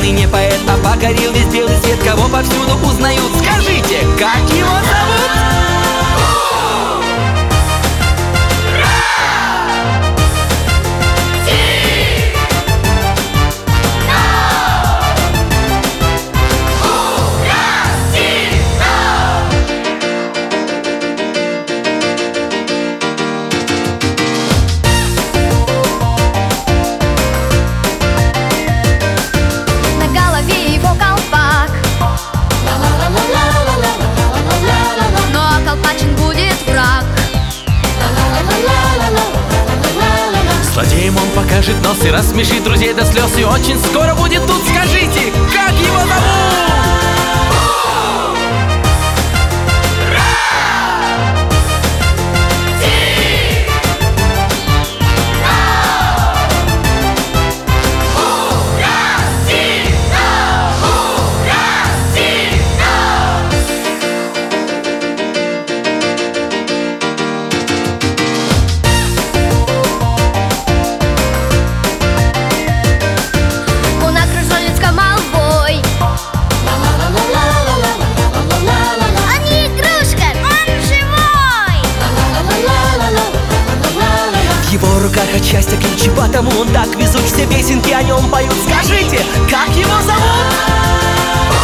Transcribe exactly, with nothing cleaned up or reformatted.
ныне поэт, а покорил весь белый свет. Кого повсюду узнают, скажите, как его зовут? Злодеем он покажет нос и рассмешит друзей до слез. И очень скоро будет тут, скажите, как его зовут? В его руках от счастья ключи, потому он так везуч. Все песенки о нем поют. Скажите, как его зовут?